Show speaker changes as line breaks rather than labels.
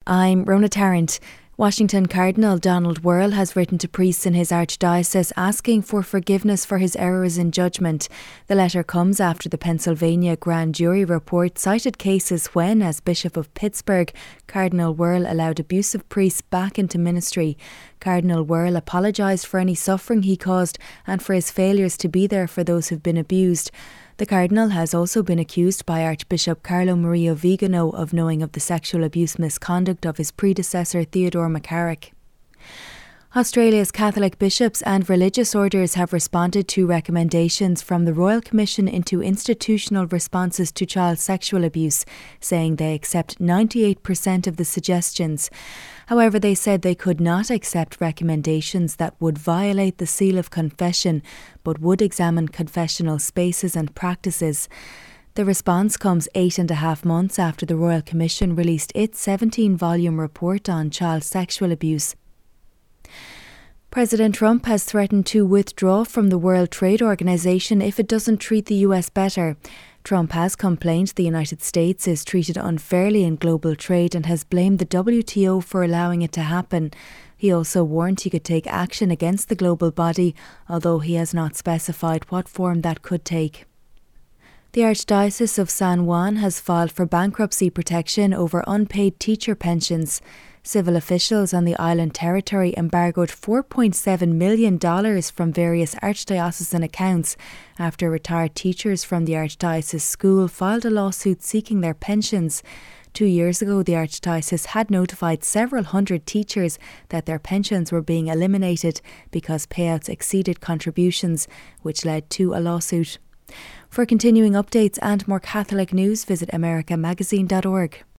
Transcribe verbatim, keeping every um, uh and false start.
I'm Rona Tarrant. Washington Cardinal Donald Wuerl has written to priests in his archdiocese asking for forgiveness for his errors in judgment. The letter comes after the Pennsylvania grand jury report cited cases when, as Bishop of Pittsburgh, Cardinal Wuerl allowed abusive priests back into ministry. Cardinal Wuerl apologised for any suffering he caused and for his failures to be there for those who've been abused. The Cardinal has also been accused by Archbishop Carlo Maria Vigano of knowing of the sexual abuse misconduct of his predecessor Theodore McCarrick. Australia's Catholic bishops and religious orders have responded to recommendations from the Royal Commission into Institutional Responses to Child Sexual Abuse, saying they accept ninety-eight percent of the suggestions. However, they said they could not accept recommendations that would violate the seal of confession, but would examine confessional spaces and practices. The response comes eight and a half months after the Royal Commission released its seventeen-volume report on child sexual abuse. President Trump has threatened to withdraw from the World Trade Organization if it doesn't treat the U S better. Trump has complained the United States is treated unfairly in global trade and has blamed the W T O for allowing it to happen. He also warned he could take action against the global body, although he has not specified what form that could take. The Archdiocese of San Juan has filed for bankruptcy protection over unpaid teacher pensions. Civil officials on the island territory embargoed four point seven million dollars from various archdiocesan accounts after retired teachers from the Archdiocese school filed a lawsuit seeking their pensions. Two years ago, the Archdiocese had notified several hundred teachers that their pensions were being eliminated because payouts exceeded contributions, which led to a lawsuit. For continuing updates and more Catholic news, visit america magazine dot org.